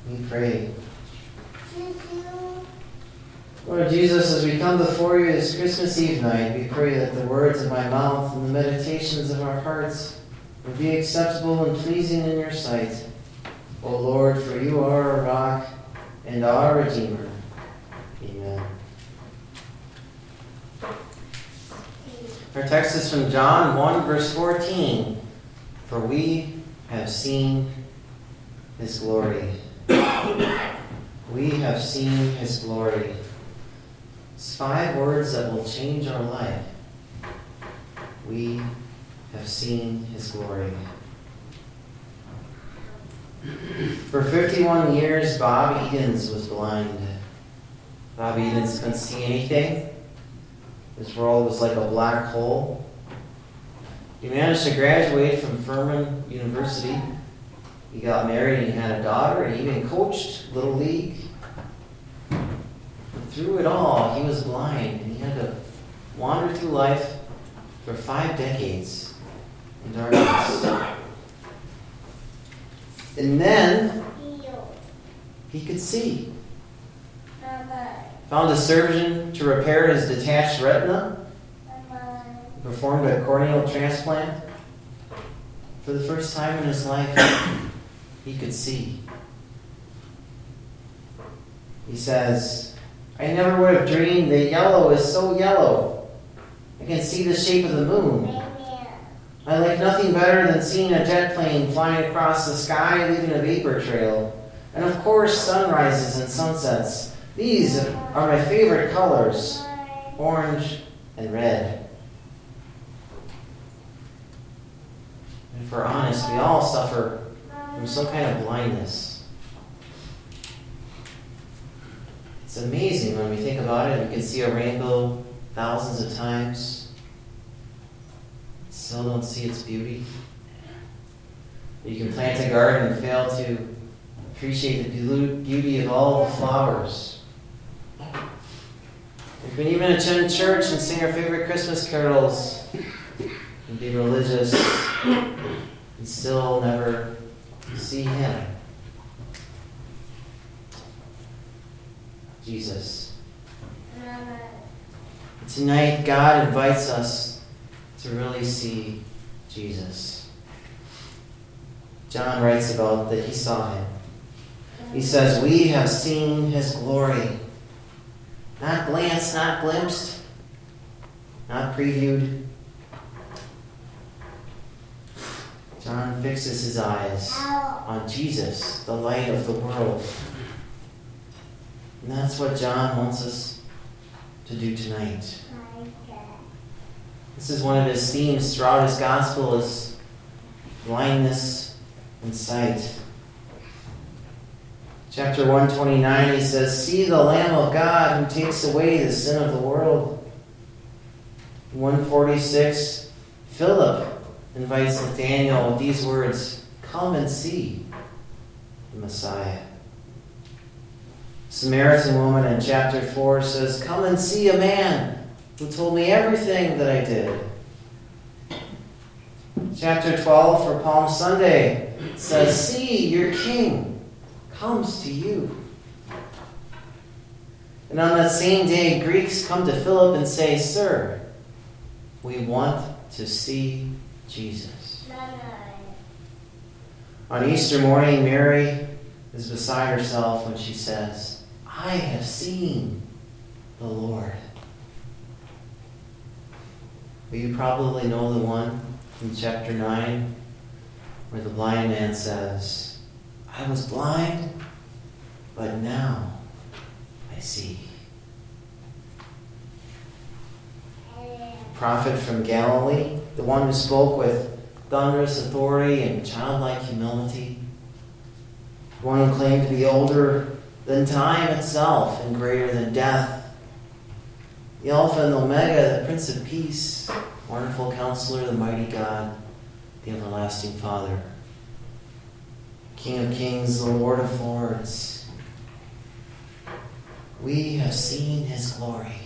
We pray. Lord Jesus, as we come before you this Christmas Eve night, we pray that the words of my mouth and the meditations of our hearts will be acceptable and pleasing in your sight. O Lord, for you are our rock and our Redeemer. Amen. Our text is from John 1, verse 14. For we have seen his glory. We have seen his glory. It's 5 words that will change our life. We have seen his glory. For 51 years, Bob Edens was blind. Bob Edens couldn't see anything. His world was like a black hole. He managed to graduate from Furman University. He got married and he had a daughter, and he even coached Little League. And through it all, he was blind, and he had to wander through life for 5 decades in darkness. And then he could see. Found a surgeon to repair his detached retina. Performed a corneal transplant. For the first time in his life, he could see. He says, I never would have dreamed that yellow is so yellow. I can see the shape of the moon. I like nothing better than seeing a jet plane flying across the sky, leaving a vapor trail. And of course, sunrises and sunsets. These are my favorite colors, orange and red. And if we're honest, we all suffer from some kind of blindness. It's amazing when we think about it. We can see a rainbow thousands of times. Still don't see its beauty. You can plant a garden and fail to appreciate the beauty of all the flowers. We can even attend church and sing our favorite Christmas carols and be religious and still never see him. Jesus. Tonight, God invites us to really see Jesus. John writes about that he saw him. He says, we have seen his glory. Not glanced, not glimpsed, not previewed. John fixes his eyes on Jesus, the light of the world. And that's what John wants us to do tonight. This is one of his themes throughout his gospel, is blindness and sight. Chapter 129, he says, see the Lamb of God who takes away the sin of the world. 146, Philip invites Nathanael with these words, come and see the Messiah. Samaritan woman in chapter 4 says, come and see a man who told me everything that I did. Chapter 12 for Palm Sunday says, see, your king comes to you. And on that same day, Greeks come to Philip and say, sir, we want to see Jesus. On Easter morning, Mary is beside herself when she says, I have seen the Lord. But you probably know the one in chapter 9 where the blind man says, I was blind, but now I see. Prophet from Galilee, the one who spoke with thunderous authority and childlike humility, the one who claimed to be older than time itself and greater than death, the Alpha and Omega, the Prince of Peace, wonderful Counselor, the mighty God, the everlasting Father, King of Kings, the Lord of Lords. We have seen his glory.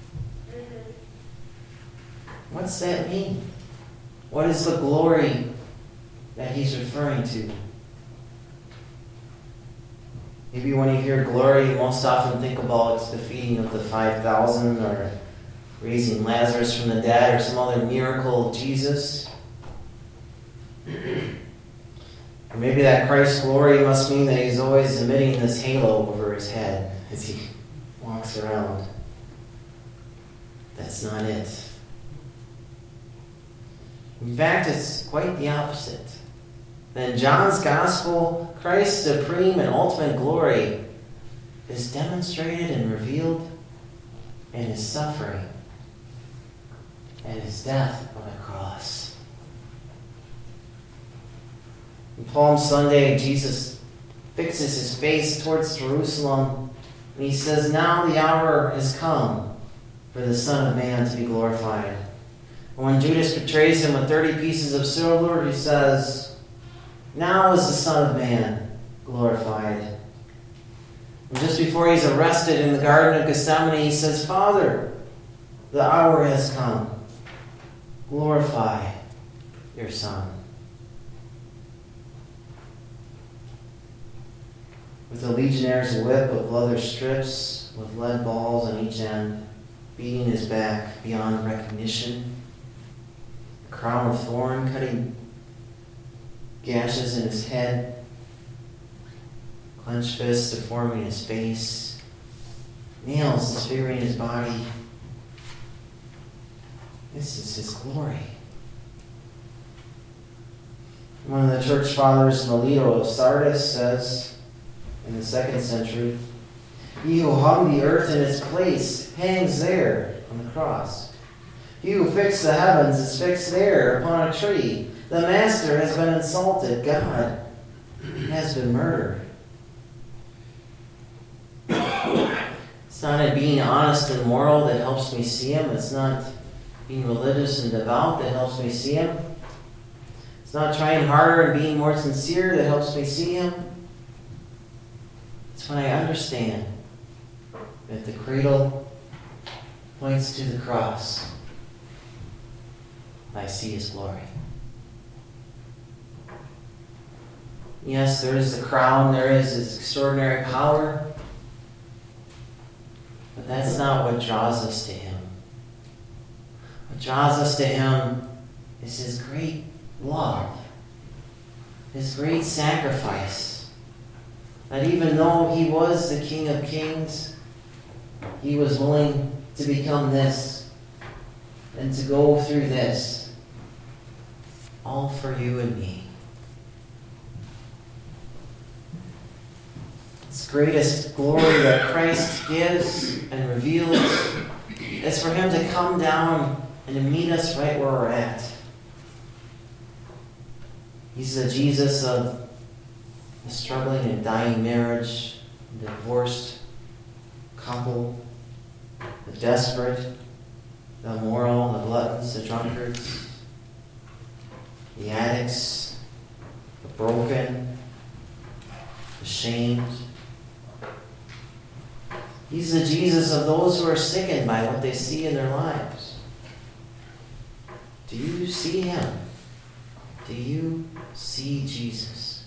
What's that mean? What is the glory that he's referring to? Maybe when you hear glory, you most often think about the feeding of the 5,000 or raising Lazarus from the dead or some other miracle of Jesus. Or maybe that Christ's glory must mean that he's always emitting this halo over his head as he walks around. That's not it. In fact, it's quite the opposite. In John's Gospel, Christ's supreme and ultimate glory is demonstrated and revealed in his suffering and his death on the cross. On Palm Sunday, Jesus fixes his face towards Jerusalem, and he says, "Now the hour has come for the Son of Man to be glorified." And when Judas betrays him with 30 pieces of silver, he says, "Now is the Son of Man glorified." And just before he's arrested in the Garden of Gethsemane, he says, "Father, the hour has come. Glorify your Son." With a legionnaire's whip of leather strips with lead balls on each end, beating his back beyond recognition, a crown of thorn cutting gashes in his head, clenched fists deforming his face, nails disfiguring his body. This is his glory. One of the church fathers, Melito of Sardis, says in the 2nd century, "He who hung the earth in its place hangs there on the cross. He who fixed the heavens is fixed there upon a tree. The Master has been insulted. God has been murdered." It's not in being honest and moral that helps me see him. It's not being religious and devout that helps me see him. It's not trying harder and being more sincere that helps me see him. It's when I understand that the cradle points to the cross. I see his glory. Yes, there is the crown, there is his extraordinary power, but that's not what draws us to him. What draws us to him is his great love, his great sacrifice, that even though he was the King of Kings, he was willing to become this and to go through this, all for you and me. Its greatest glory that Christ gives and reveals is for him to come down and to meet us right where we're at. He's the Jesus of the struggling and dying marriage, the divorced couple, the desperate, the immoral, the gluttons, the drunkards, the addicts, the broken, the shamed. He's the Jesus of those who are sickened by what they see in their lives. Do you see him? Do you see Jesus?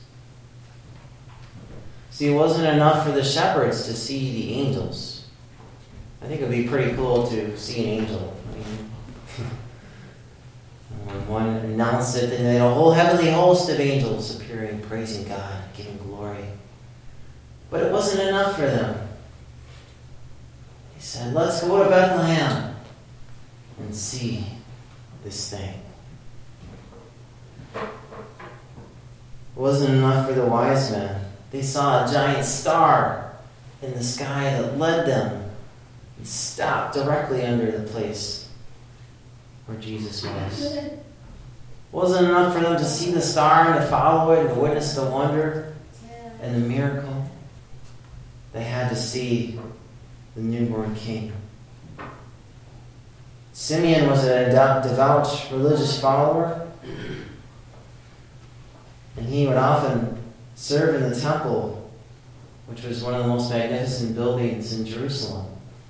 See, it wasn't enough for the shepherds to see the angels. I think it would be pretty cool to see an angel. I mean, when one announced it, and then a whole heavenly host of angels appearing, praising God, giving glory. But it wasn't enough for them. He said, "Let's go to Bethlehem and see this thing." It wasn't enough for the wise men. They saw a giant star in the sky that led them and stopped directly under the place where Jesus was. It wasn't enough for them to see the star and to follow it and to witness the wonder and the miracle. They had to see the newborn king. Simeon was a devout religious follower, and he would often serve in the temple, which was one of the most magnificent buildings in Jerusalem.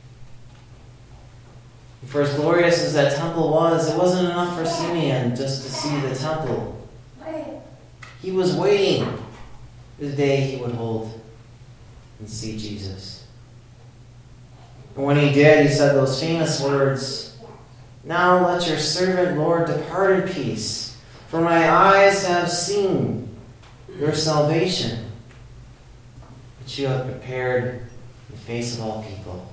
And for as glorious as that temple was, it wasn't enough for Simeon just to see the temple. He was waiting the day he would hold and see Jesus. And when he did, he said those famous words, "Now let your servant, Lord, depart in peace, for my eyes have seen your salvation, which you have prepared in the face of all people."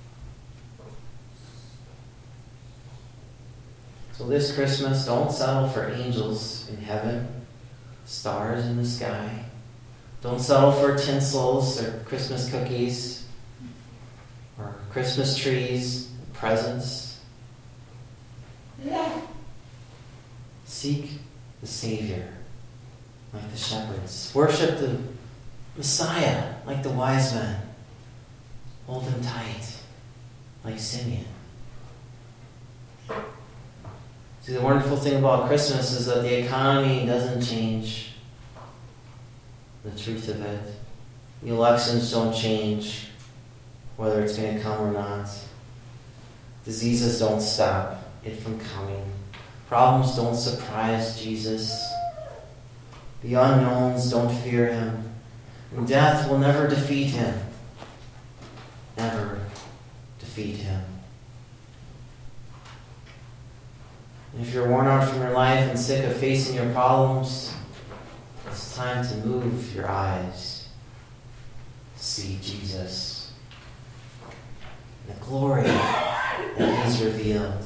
So this Christmas, don't settle for angels in heaven, stars in the sky. Don't settle for tinsels or Christmas cookies or Christmas trees, presents. Seek the Savior like the shepherds. Worship the Messiah like the wise men. Hold him tight like Simeon. See, the wonderful thing about Christmas is that the economy doesn't change the truth of it. The elections don't change whether it's going to come or not. Diseases don't stop it from coming. Problems don't surprise Jesus. The unknowns don't fear him. And death will never defeat him. Never defeat him. And if you're worn out from your life and sick of facing your problems, it's time to move your eyes to see Jesus. The glory that he's revealed.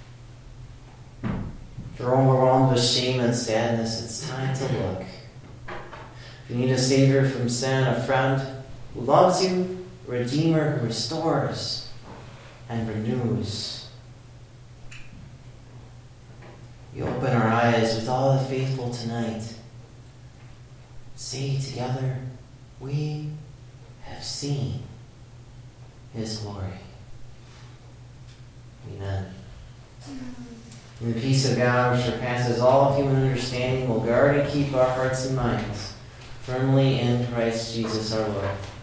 If you're overwhelmed with shame and sadness, it's time to look. If you need a Savior from sin, a friend who loves you, a Redeemer who restores and renews, we open our eyes with all the faithful tonight. Say together, we have seen his glory. Amen. And the peace of God, which surpasses all human understanding, will guard and keep our hearts and minds firmly in Christ Jesus our Lord.